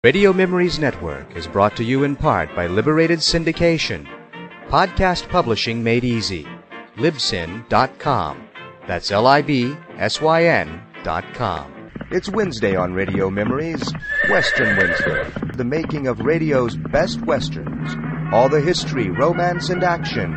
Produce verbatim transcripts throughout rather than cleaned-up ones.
Radio Memories Network is brought to you in part by Liberated Syndication. Podcast publishing made easy. Libsyn dot com. That's L I B S Y N dot com. It's Wednesday on Radio Memories, Western Wednesday, the making of radio's best westerns. All the history, romance, and action.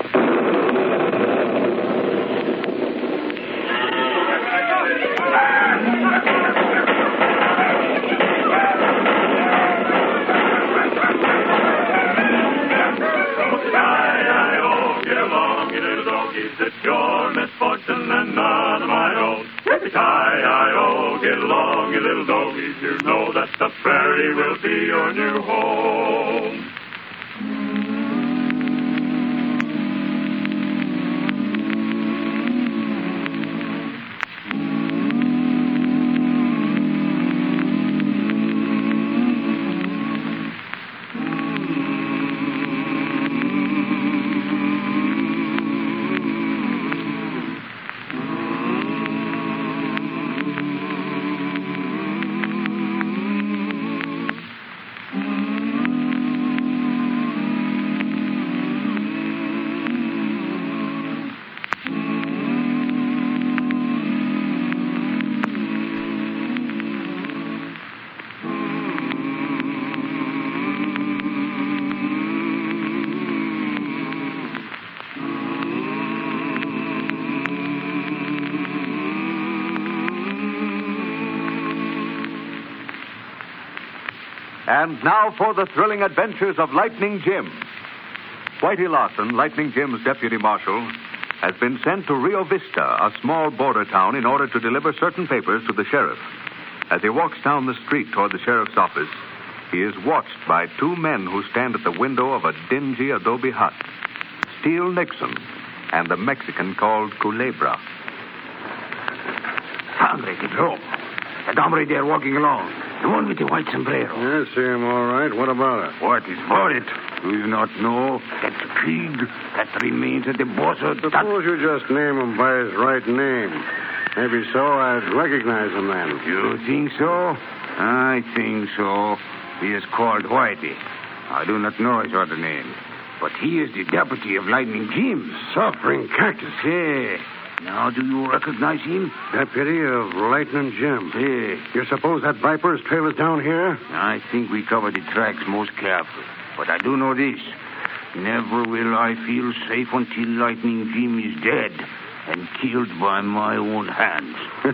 It's your misfortune and none of my own. Yippee-ki-yi-o, get along, you little doggies. You know that the prairie will be your new home. And now for the thrilling adventures of Lightning Jim. Whitey Larson, Lightning Jim's deputy marshal, has been sent to Rio Vista, a small border town, in order to deliver certain papers to the sheriff. As he walks down the street toward the sheriff's office, he is watched by two men who stand at the window of a dingy adobe hut. Steele Nixon and the Mexican called Culebra. Padre, Pedro. The hombre there walking along. The one with the white sombrero. I see him all right. What about it? What is for it? Do you not know that the pig that remains at the boss of the... Suppose you just name him by his right name. Maybe so I'd recognize him then. You think so? I think so. He is called Whitey. I do not know his other name. But he is the deputy of Lightning Jim. Suffering cactus. Hey, now do you recognize him? Deputy of Lightning Jim. Hey. You suppose that viper's trail is down here? I think we covered the tracks most carefully. But I do know this. Never will I feel safe until Lightning Jim is dead and killed by my own hands.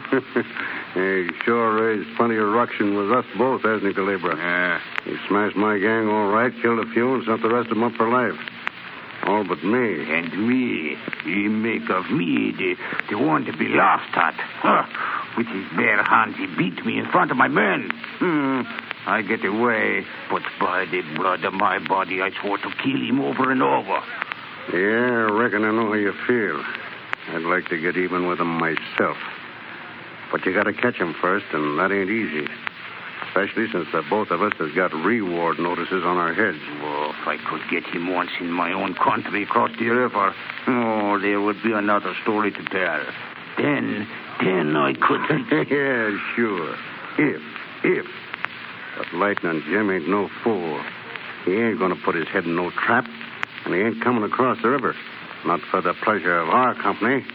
He sure raised plenty of ruction with us both, hasn't he, Culebra? Yeah. He smashed my gang all right, killed a few, and sent the rest of them up for life. All but me. And me. He make of me the, the one to be laughed at. Huh. With his bare hands, he beat me in front of my men. Hmm. I get away, but by the blood of my body, I swore to kill him over and over. Yeah, I reckon I know how you feel. I'd like to get even with him myself. But you gotta catch him first, and that ain't easy. Especially since the both of us has got reward notices on our heads. Oh, if I could get him once in my own country across the river, oh, there would be another story to tell. Then, then I could... Yeah, sure. If, if. But Lightning Jim ain't no fool. He ain't gonna put his head in no trap, and he ain't coming across the river. Not for the pleasure of our company.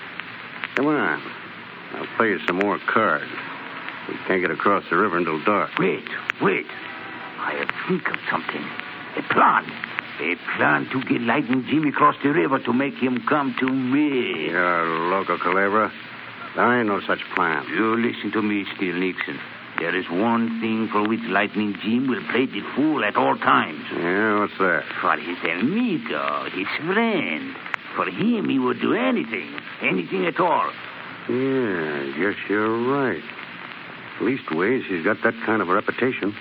Come on. I'll play you some more cards. We can't get across the river until dark. Wait, wait. I have think of something. A plan. A plan to get Lightning Jim across the river to make him come to me. You're loco, Culebra. There ain't no such plan. You listen to me, Steele Nixon. There is one thing for which Lightning Jim will play the fool at all times. Yeah, what's that? For his amigo, his friend. For him, he would do anything. Anything at all. Yeah, I guess you're right. Leastways, he's got that kind of a reputation.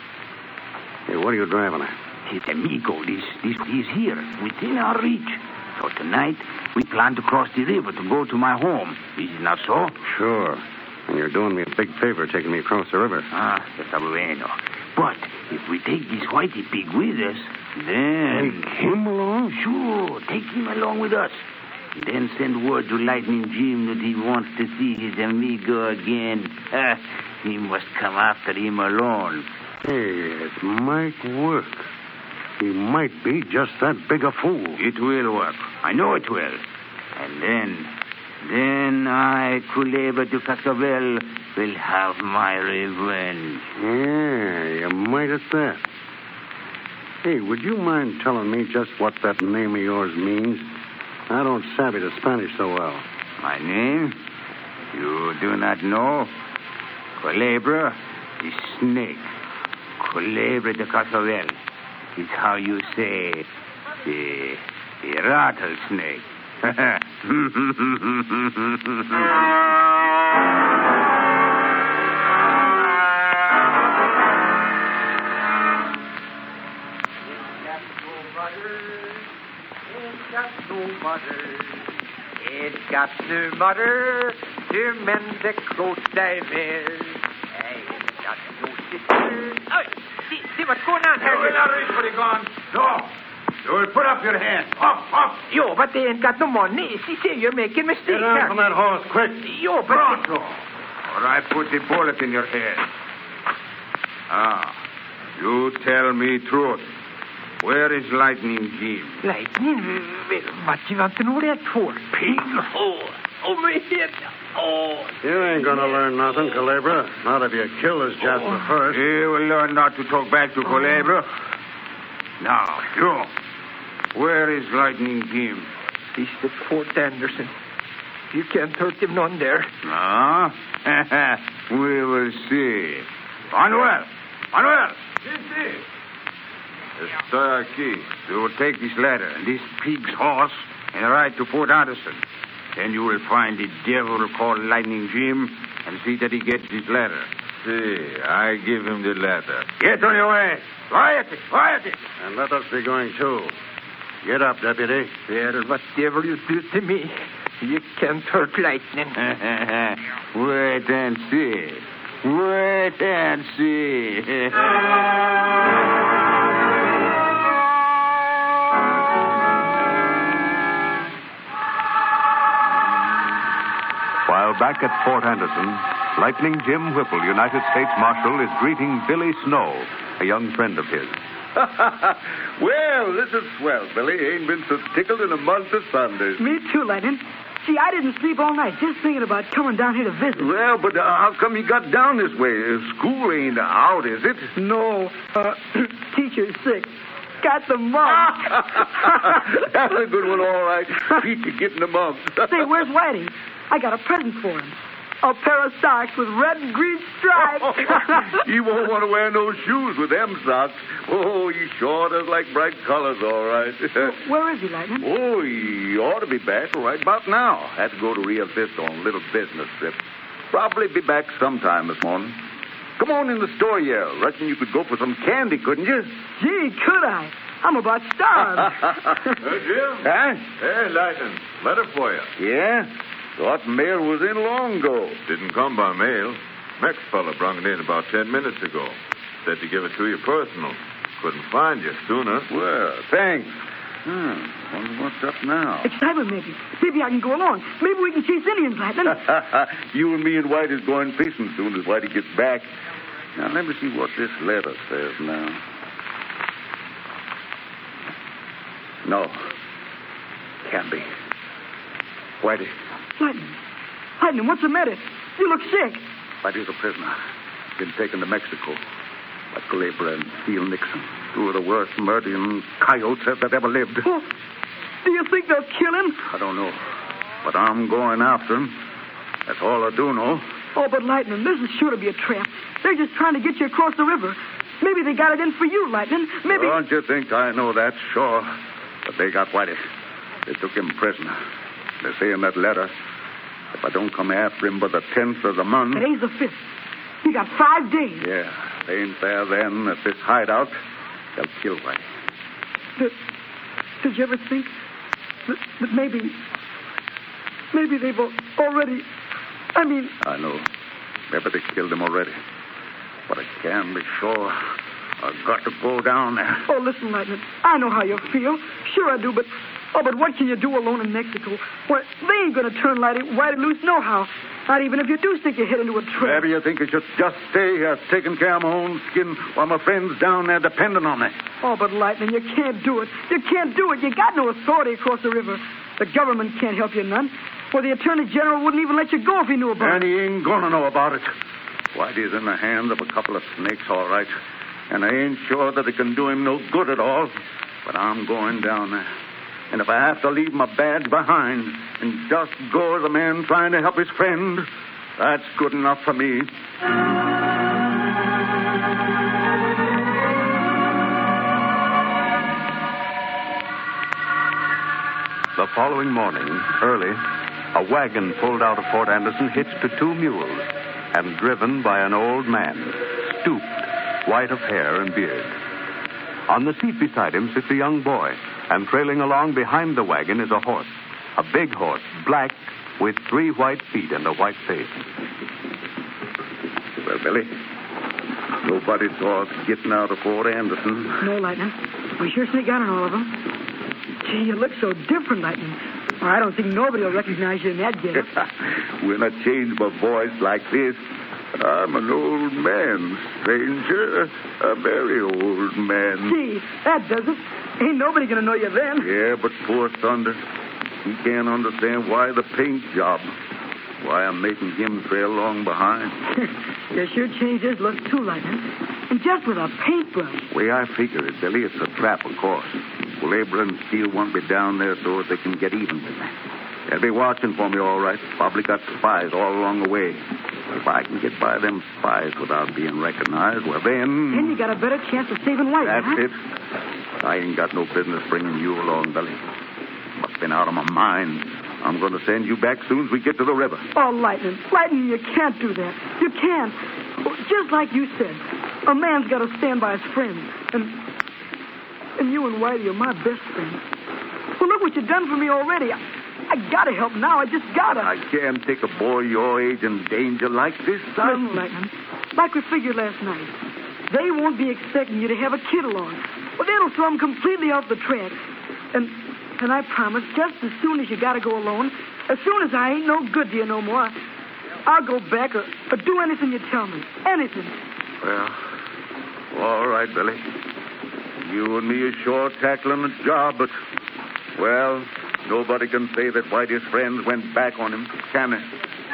Hey, what are you driving at? His amigo, this, this, he's here, within our reach. So tonight, we plan to cross the river to go to my home. Is it not so? Sure. And you're doing me a big favor taking me across the river. Ah, está bueno. But if we take this whitey pig with us, then... Take him along? Sure, take him along with us. Then send word to Lightning Jim that he wants to see his amigo again. Ah, he must come after him alone. Hey, it might work. He might be just that big a fool. It will work. I know it will. And then, then I, Culebra de Cascabel, will have my revenge. Yeah, you might at that. Hey, would you mind telling me just what that name of yours means? I don't savvy the Spanish so well. My name? You do not know? Culebra is snake. Culebra de Cascabel is how you say the, the rattlesnake. It's got no mother to mend the clothes I wear. It's got no sister. Oh, see, see what's going on here? No, we're not ready for the gun. No. So put up your hand. Up, up. Yo, but they ain't got no money. See, see, you're making mistakes. Get down from that horse, quick. Yo, but... Pronto. Or I put the bullet in your head. Ah, you tell me truth. Where is Lightning Jim? Lightning? Well, what do you want to know that for? Pig? Oh, oh, my head. Oh. You ain't gonna learn nothing, Culebra. Not if you kill this Jasper Oh. first. You will learn not to talk back to Culebra. Now, you. Where is Lightning Jim? He's at Fort Anderson. You can't hurt him none there. Ah? We will see. Manuel! Manuel! Yes, Estoy aquí. You will take this letter and this pig's horse and ride to Fort Anderson. Then you will find the devil called Lightning Jim and see that he gets his letter. See, I give him the letter. Get on your way. Quietly, quietly. And let us be going, too. Get up, deputy. Well, whatever you do to me, you can't hurt Lightning. Wait and see. Wait and see. While back at Fort Anderson, Lightning Jim Whipple, United States Marshal, is greeting Billy Snow, a young friend of his. Well, this is swell, Billy. Ain't been so tickled in a month of Sundays. Me too, Lightning. See, I didn't sleep all night just thinking about coming down here to visit. Well, but uh, how come you got down this way? Uh, school ain't out, is it? No, uh, teacher's sick. Got the mumps. That's a good one, all right. Teacher getting the mumps. Say, where's Whitey? I got a present for him. A pair of socks with red and green stripes. He won't want to wear no shoes with them socks. Oh, he sure does like bright colors, all right. Where is he, Lightning? Oh, he ought to be back right about now. Had to go to Rio Vista on a little business trip. Probably be back sometime this morning. Come on in the store, Yale. Reckon you could go for some candy, couldn't you? Gee, could I? I'm about starved. Hey, Jim. Huh? Hey, Lightning. Letter for you. Yeah? Thought mail was in long ago. Didn't come by mail. Mex fella brung it in about ten minutes ago. Said to give it to you personal. Couldn't find you sooner. Well, thanks. Hmm. Wonder what's up now? Excitement, maybe. Maybe I can go along. Maybe we can chase Indians, Lightning. You and me and White is going fishing soon as Whitey gets back. Now, let me see what this letter says now. No. Can't be. Whitey. Lightning. Lightning, what's the matter? You look sick. Whitey's a prisoner. Been taken to Mexico by Culebra and Steele Nixon. Two of the worst murdering coyotes that ever lived. Oh, do you think they'll kill him? I don't know. But I'm going after him. That's all I do know. Oh, but Lightning, this is sure to be a trap. They're just trying to get you across the river. Maybe they got it in for you, Lightning. Maybe... Don't you think I know that? Sure. But they got Whitey. They took him prisoner. They say in that letter, if I don't come after him by the tenth of the month... Today's the fifth. You got five days. Yeah. They ain't there then at this hideout. They'll kill Whitey. Did, did you ever think that, that maybe... Maybe they've al- already... I mean... I know. Maybe they killed him already. But I can't be sure. I've got to go down there. Oh, listen, Lightning. I know how you feel. Sure I do, but Oh, but what can you do alone in Mexico? Well, they ain't going to turn Whitey, Whitey loose nohow. Not even if you do stick your head into a trap. Maybe you think I should just stay here taking care of my own skin while my friends down there depending on me. Oh, but Lightning, you can't do it. You can't do it. You got no authority across the river. The government can't help you none. Well, the Attorney General wouldn't even let you go if he knew about And it. he ain't gonna know about it. Whitey's in the hands of a couple of snakes, all right. And I ain't sure that it can do him no good at all. But I'm going down there. And if I have to leave my badge behind and just go as a man trying to help his friend, that's good enough for me. The following morning, early, a wagon pulled out of Fort Anderson hitched to two mules and driven by an old man, stooped, white of hair and beard. On the seat beside him sits a young boy, and trailing along behind the wagon is a horse, a big horse, black, with three white feet and a white face. Well, Billy, nobody saw us getting out of Fort Anderson. No, Lightning. We sure sneak out on all of them. Gee, you look so different, Lightning. Well, I don't think nobody will recognize you in that getup. When I change my voice like this, I'm an old man, stranger. A very old man. Gee, that does it. Ain't nobody going to know you then. Yeah, but poor Thunder, he can't understand why the paint job. Why I'm making him trail along behind. You sure changed his look, too, Lightning. And just with a paintbrush. Way I figure it, Billy, it's a trap, of course. Labor and Steele won't be down there so they can get even with me. They'll be watching for me, all right. Probably got spies all along the way. If I can get by them spies without being recognized, well, then... Then you got a better chance of saving White, That's huh? it. I ain't got no business bringing you along, Billy. Must have been out of my mind. I'm going to send you back soon as we get to the river. Oh, Lightning. Lightning, you can't do that. You can't. Well, just like you said, a man's got to stand by his friends. And and you and Whitey are my best friends. Well, look what you've done for me already. I, I got to help now. I just got to. I can't take a boy your age in danger like this, son. Listen, Lightning, like we figured last night, they won't be expecting you to have a kid along. Well, that'll throw them completely off the track. And and I promise, just as soon as you got to go alone, as soon as I ain't no good to you no more, I'll go back or, or do anything you tell me. Anything. Well, all right, Billy. You and me are sure tackling the job, but, well, nobody can say that Whitey's friends went back on him, can they?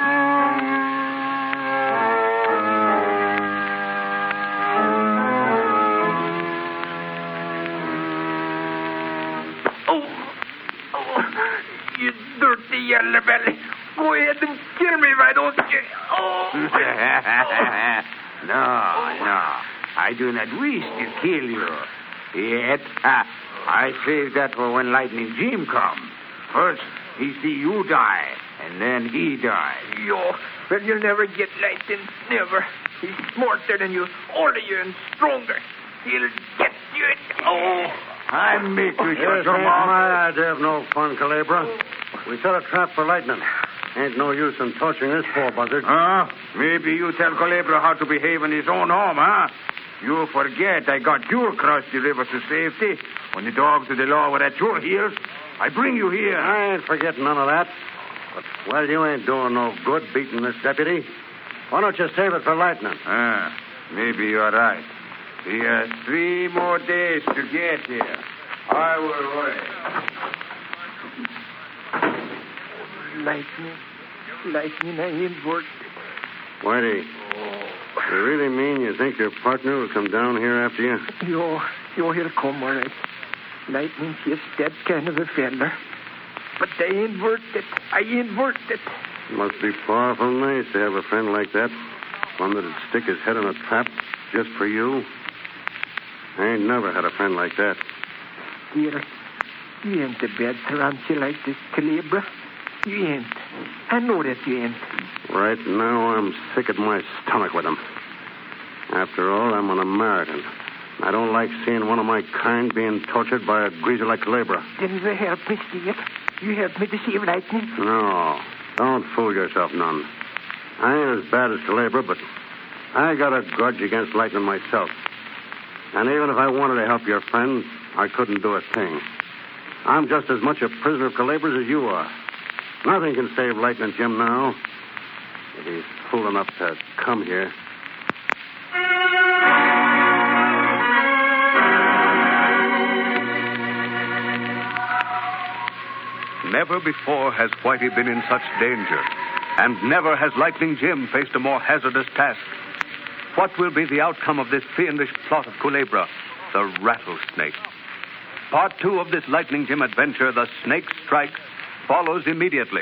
You dirty yellow belly. Go ahead and kill me, why don't you? Oh. No, no. I do not wish to kill you. Yet, uh, I save that for when Lightning Jim comes. First, he see you die, and then he die. Yo, well, you'll never get Lightning. Never. He's smarter than you, older you, and stronger. He'll get you. Oh. I make you shut This your ain't mouth. my idea of no fun, Calabra. We set a trap for Lightning. Ain't no use in torturing this poor buzzard. Huh? Maybe you tell Calabra how to behave in his own home, huh? You forget I got you across the river to safety. When the dogs of the law were at your heels, I bring you here. I ain't forgetting none of that. But, well, you ain't doing no good beating this deputy. Why don't you save it for Lightning? Ah, maybe you're right. He has three more days to get here. I will wait. Lightning. Lightning, I ain't worked. Whitey, you really mean you think your partner will come down here after you? Yo, yo, he'll come, all right. Lightning's just that kind of a fella. But I ain't worth it. I ain't worth it. It must be far from nice to have a friend like that. One that'd stick his head in a trap just for you. I ain't never had a friend like that. Dear, you ain't a bad tarantula like this, Calabra. You ain't. I know that you ain't. Right now, I'm sick at my stomach with him. After all, I'm an American. I don't like seeing one of my kind being tortured by a greaser like Calabra. Then you help me, Steve. You help me to save Lightning. No, don't fool yourself none. I ain't as bad as Calabra, but I got a grudge against Lightning myself. And even if I wanted to help your friend, I couldn't do a thing. I'm just as much a prisoner of Calabra's as you are. Nothing can save Lightning Jim now. If he's fool enough to come here. Never before has Whitey been in such danger, and never has Lightning Jim faced a more hazardous task. What will be the outcome of this fiendish plot of Culebra, the rattlesnake? Part two of this Lightning Jim adventure, The Snake Strike, follows immediately.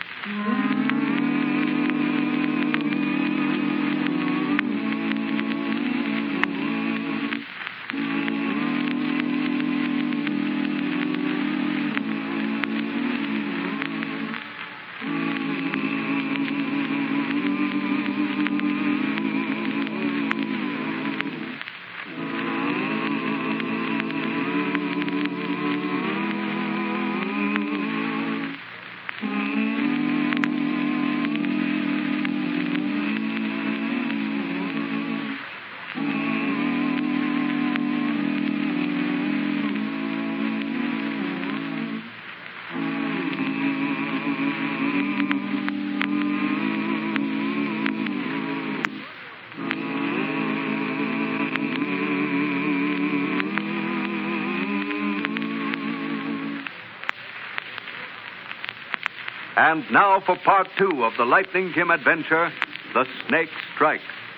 And now for part two of the Lightning Jim adventure, The Snake Strike.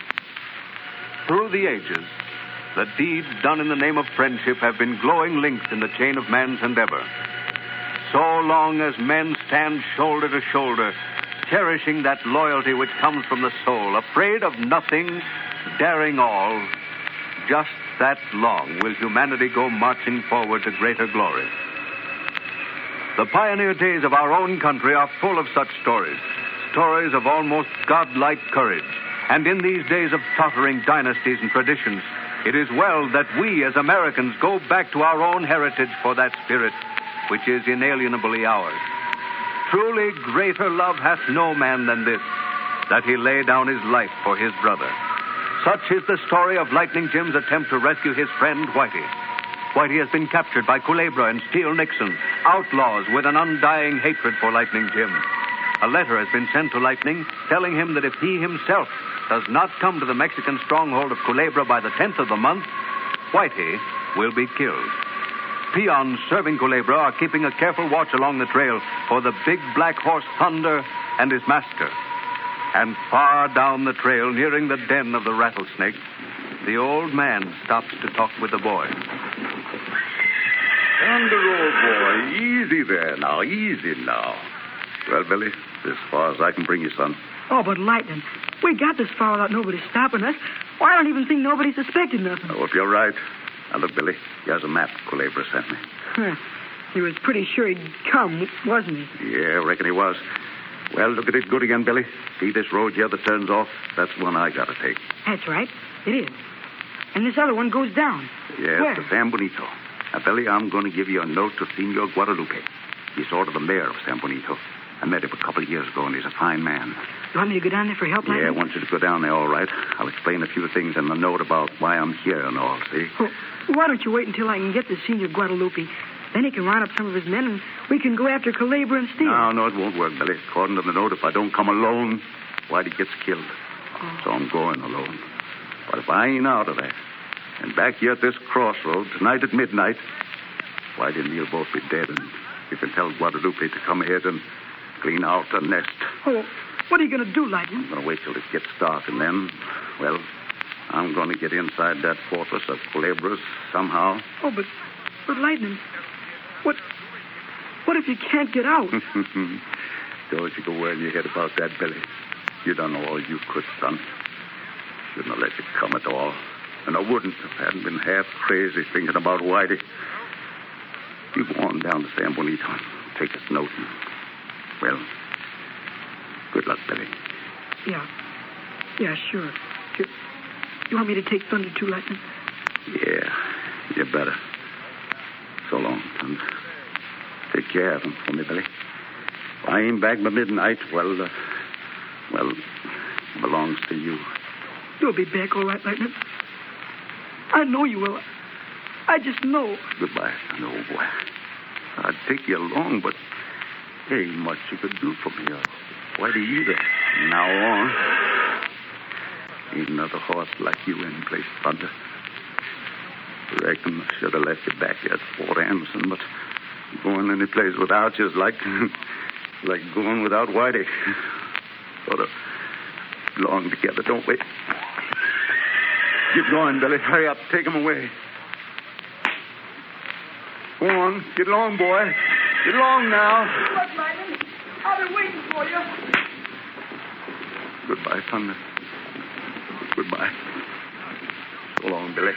Through the ages, the deeds done in the name of friendship have been glowing links in the chain of man's endeavor. So long as men stand shoulder to shoulder, cherishing that loyalty which comes from the soul, afraid of nothing, daring all, just that long will humanity go marching forward to greater glory. The pioneer days of our own country are full of such stories, stories of almost godlike courage. And in these days of tottering dynasties and traditions, it is well that we as Americans go back to our own heritage for that spirit which is inalienably ours. Truly greater love hath no man than this, that he lay down his life for his brother. Such is the story of Lightning Jim's attempt to rescue his friend Whitey. Whitey has been captured by Culebra and Steele Nixon, outlaws with an undying hatred for Lightning Jim. A letter has been sent to Lightning telling him that if he himself does not come to the Mexican stronghold of Culebra by the tenth of the month, Whitey will be killed. Peons serving Culebra are keeping a careful watch along the trail for the big black horse Thunder and his master. And far down the trail, nearing the den of the rattlesnake, the old man stops to talk with the boy. Thunder, old boy. Easy there now. Easy now. Well, Billy, as far as I can bring you, son. Oh, but Lightning, we got this far without nobody stopping us. Well, I don't even think nobody suspected nothing. Oh, if you're right. Now, look, Billy, here's a map Culebra sent me. Huh. He was pretty sure he'd come, wasn't he? Yeah, I reckon he was. Well, look at it good again, Billy. See this road here that turns off? That's the one I got to take. That's right. It is. And this other one goes down. Yes, Where? to San Bonito. Now, Billy, I'm going to give you a note to Senor Guadalupe. He's sort of the mayor of San Bonito. I met him a couple of years ago, and he's a fine man. You want me to go down there for help, Lightning? Yeah, I want you to go down there, all right. I'll explain a few things in the note about why I'm here and all, see? Well, why don't you wait until I can get to Senor Guadalupe? Then he can round up some of his men, and we can go after Culebra and Steele. No, no, it won't work, Billy. According to the note, if I don't come alone, Whitey gets killed. Oh. So I'm going alone. But if I ain't out of there, and back here at this crossroad tonight at midnight, Whitey and me'll both be dead, and you can tell Guadalupe to come ahead and clean out the nest. Oh, what are you going to do, Lightning? I'm going to wait till it gets dark, and then, well, I'm going to get inside that fortress of Culebra's somehow. Oh, but, but Lightning, what, what if you can't get out? Don't you go worrying your head about that, Billy. You done all you could, son. Shouldn't have let you come at all. And I wouldn't if I hadn't been half crazy thinking about Whitey. You go on down to San Bonito and take this note. And, well, good luck, Billy. Yeah. Yeah, sure. You, you want me to take Thunder too, Lightning? Yeah, you better. So long, Thunder. Take care of him for me, Billy. If I ain't back by midnight, well, uh, well, it belongs to you. You'll be back all right, Lightning. I know you will. I just know. Goodbye, Thunder, old boy. I'd take you along, but there ain't much you could do for me. Whitey either. Now on. Ain't another horse like you in place, Thunder. Reckon I should have left you back here at Fort Anderson, but going any place without you is like, like going without Whitey. Sort of belong together, don't we? Get going, Billy. Hurry up. Take him away. Go on. Get along, boy. Get along now. Look, Lightning, I've been waiting for you. Goodbye, Thunder. Goodbye. So long, Billy.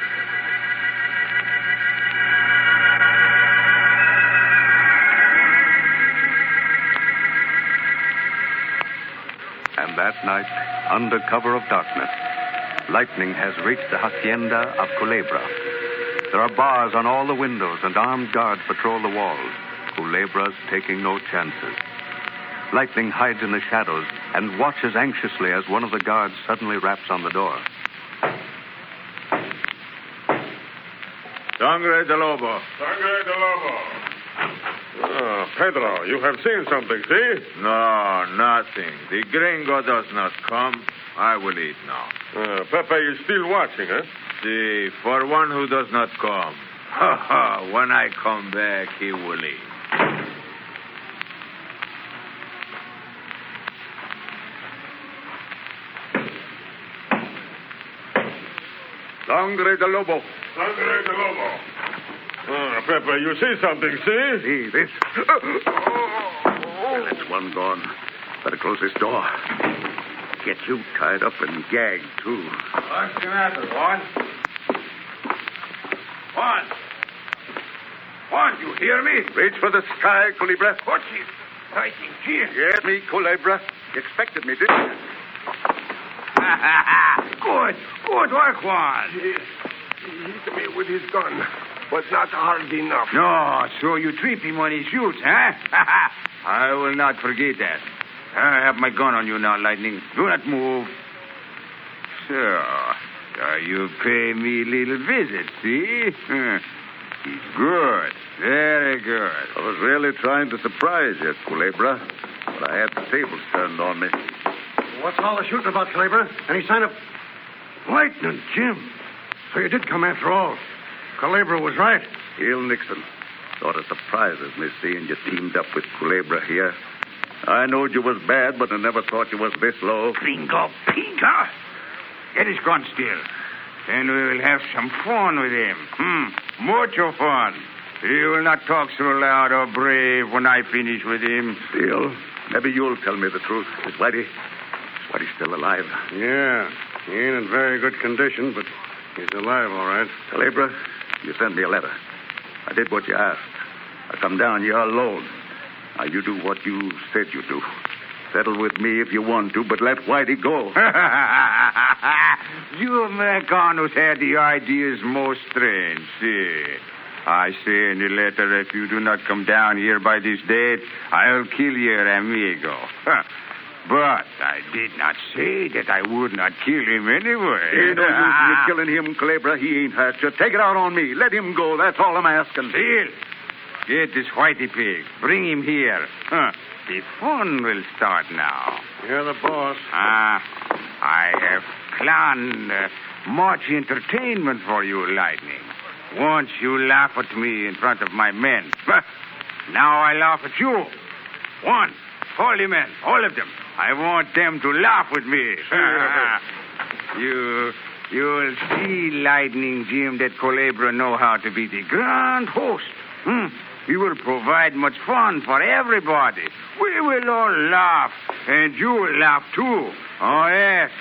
And that night, under cover of darkness, Lightning has reached the hacienda of Culebra. There are bars on all the windows and armed guards patrol the walls. Culebra's taking no chances. Lightning hides in the shadows and watches anxiously as one of the guards suddenly raps on the door. Sangre de Lobo. Sangre de Lobo. Oh, Pedro, you have seen something, see? No, nothing. The gringo does not come. I will eat now. Uh, Pepe is still watching, huh? See, for one who does not come. Ha ha, when I come back, he will eat. Sangre de Lobo. Sangre de Lobo. Ah, Pepe, you see something, see? See this? Well, that's one gone. Better close this door. Get you tied up and gagged, too. What's the matter, Juan? Juan! Juan, you hear me? Reach for the sky, Culebra. What's it? Fighting Jim. Yes, me, Culebra. You expected me, didn't you? Good. Good work, Juan. He, he hit me with his gun, but not hard enough. No, so you trip him when he shoots, huh? I will not forget that. I have my gun on you now, Lightning. Do not move. So, so you pay me a little visit, see? He's good. Very good. I was really trying to surprise you, Culebra, but I had the tables turned on me. What's all the shooting about, Culebra? Any sign of... Lightning, Jim. So you did come after all. Culebra was right. Hill Nixon. Sort of surprises me seeing you teamed up with Culebra here. I knowed you was bad, but I never thought you was this low. Gringo Pinga. Get his gun still. Then we will have some fun with him. Hmm. Mucho fun. He will not talk so loud or brave when I finish with him. Still, maybe you'll tell me the truth. Is Whitey... Is Whitey still alive? Yeah. He ain't in very good condition, but he's alive, all right. Culebra, you sent me a letter. I did what you asked. I come down here alone. Now, you do what you said you do. Settle with me if you want to, but let Whitey go. You Americanos had the ideas most strange. See, I say in the letter, if you do not come down here by this date, I'll kill your amigo. But I did not say that I would not kill him anyway. Ain't no use in you killing him, Culebra. He ain't hurt you. Take it out on me. Let him go. That's all I'm asking. Seal, get this whitey pig. Bring him here. Huh. The fun will start now. You're the boss. Ah, I have planned uh, much entertainment for you, Lightning. Once you laugh at me in front of my men. Now I laugh at you. One, all the men, all of them. I want them to laugh with me. you, you'll see, Lightning Jim, that Culebra know how to be the grand host. Hmm? He will provide much fun for everybody. We will all laugh, and you will laugh too. Oh, yes.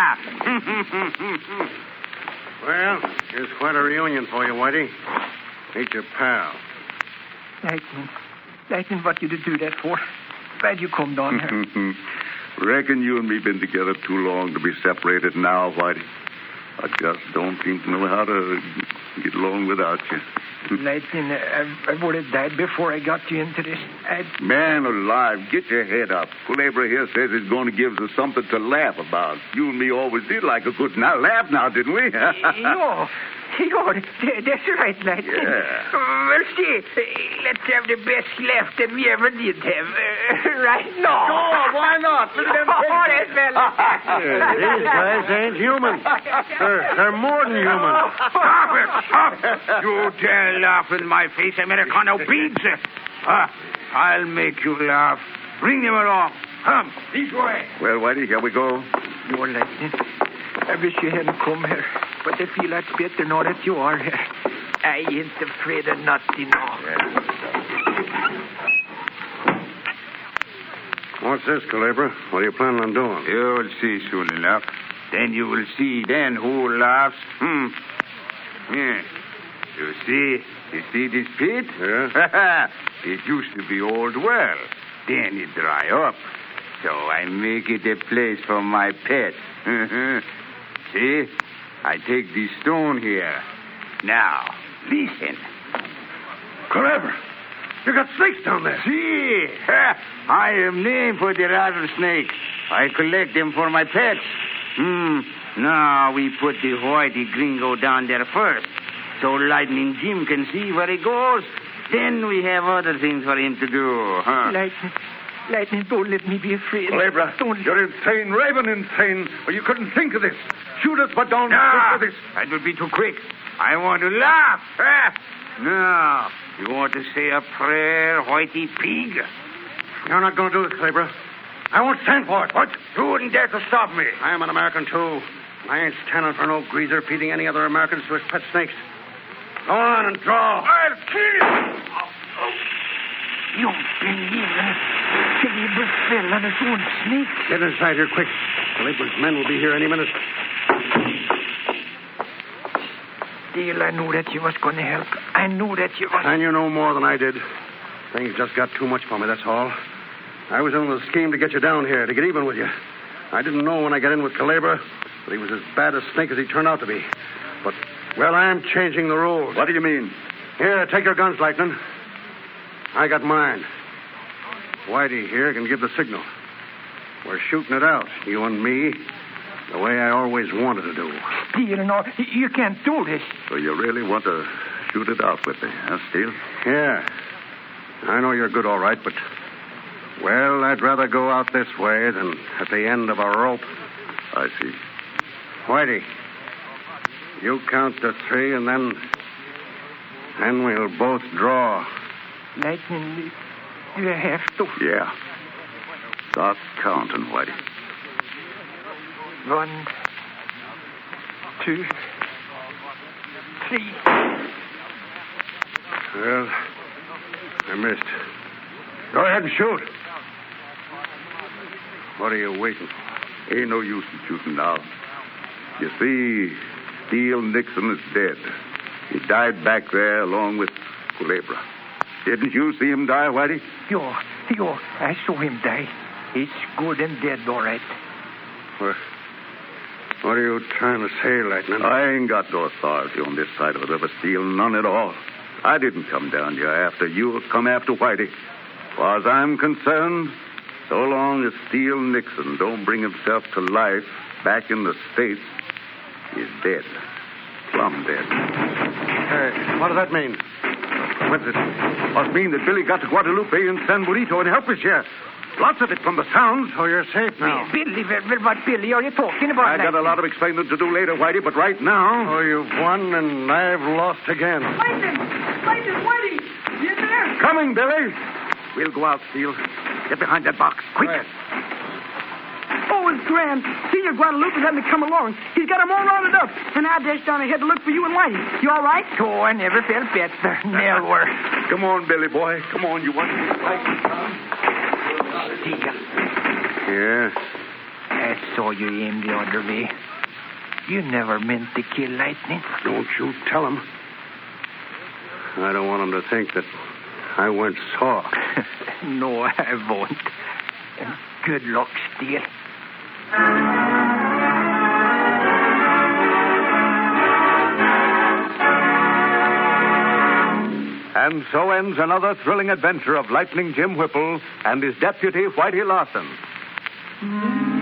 Well, here's quite a reunion for you, Whitey. Meet your pal. Lightning. Lightning, what you to do that for? Glad you come down here. Reckon you and me been together too long to be separated now, Whitey. I just don't seem to know how to get along without you. Lightning, I, I would have died before I got you into this. I... Man alive, get your head up. Culebra here says he's going to give us something to laugh about. You and me always did like a good... Now, laugh now, didn't we? no. You're, that's right, Lightning. Yeah. Well, see, let's have the best laugh that we ever did have. Uh, right now. Oh, why not? Look at them Oh, that's Yeah, these guys ain't human. They're, they're more than human. Stop it! Stop! You dare laugh in my face, Americano beads? Ah, I'll make you laugh. Bring them along. Come, this way. Well, Whitey, here we go. You're Lightning. I wish you hadn't come here, but I feel that's better now that you are here. I ain't afraid of nothing now. What's this, Calabra? What are you planning on doing? You'll see soon enough. Then you will see then who laughs. Hmm. Yeah. You see? You see this pit? Yeah? It used to be old well. Then it dry up. So I make it a place for my pet. See? I take this stone here. Now, listen. Calabra, you got snakes down there. See? I am named for the rattlesnake. I collect them for my pets. Hmm. Now we put the whitey gringo down there first, so Lightning Jim can see where he goes. Then we have other things for him to do. Huh? Lightning, Lightning, don't let me be afraid. Calabra, Don't. you're insane, raving insane. Well, you couldn't think of this. Shoot us, but don't Ah, think of this. that would be too quick. I want to laugh. Ah. Now, you want to say a prayer, whitey pig? You're not going to do this, Calabra. I won't stand for it. What? You wouldn't dare to stop me. I'm an American, too. I ain't standing for no greaser feeding any other Americans to his pet snakes. Go on and draw. I'll kill you. You believe in it. Calabra fell on his own snake. Get inside here quick. Calabra's men will be here any minute. Dale, I knew that you was going to help. I knew that you was... And you know more than I did. Things just got too much for me, that's all. I was in the scheme to get you down here, to get even with you. I didn't know when I got in with Calabra that he was as bad a snake as he turned out to be. But, well, I'm changing the rules. What do you mean? Here, take your guns, Lightning. I got mine. Whitey here can give the signal. We're shooting it out, you and me, the way I always wanted to do. Dale, no, you can't do this. So you really want to shoot it out with me, huh, Steele? Yeah. I know you're good, all right, but... Well, I'd rather go out this way than at the end of a rope. I see. Whitey, you count to three, and then... Then we'll both draw. Lightning, you have to. Yeah. Start counting, Whitey. One, two, three. Well, I missed. Go ahead and shoot. What are you waiting for? Ain't no use in shooting now. You see, Steele Nixon is dead. He died back there along with Culebra. Didn't you see him die, Whitey? Yo, yo, I saw him die. He's good and dead, all right. What, what are you trying to say, Lightning? I ain't got no authority on this side of the river, Steele, none at all. I didn't come down here after you, come after Whitey. Far as I'm concerned, so long as Steele Nixon don't bring himself to life back in the States, he's dead. Plumb dead. Hey, what does that mean? What's it? Must mean that Billy got to Guadalupe and San Benito and help us here. Lots of it from the sounds. Oh, you're safe now. Billy, well, what Billy are you talking about? I got a lot of explaining to do later, Whitey, but right now... Oh, you've won and I've lost again. Lightning! Lightning, Whitey! You there? Coming, Billy. We'll go out, Steele. Get behind that box, quick. Right. Oh, it's grand. Senor Guadalupe had me come along. He's got 'em all rounded up. And I dashed down ahead to look for you and Whitey. You all right? Oh, I never felt better. Never. Come on, Billy boy. Come on, you want to fight? Steele, Yeah? I saw you aim the other way. You never meant to kill Lightning. Don't you tell him. I don't want him to think that I went soft. No, I won't. And good luck, Steele. And so ends another thrilling adventure of Lightning Jim Whipple and his deputy, Whitey Larson.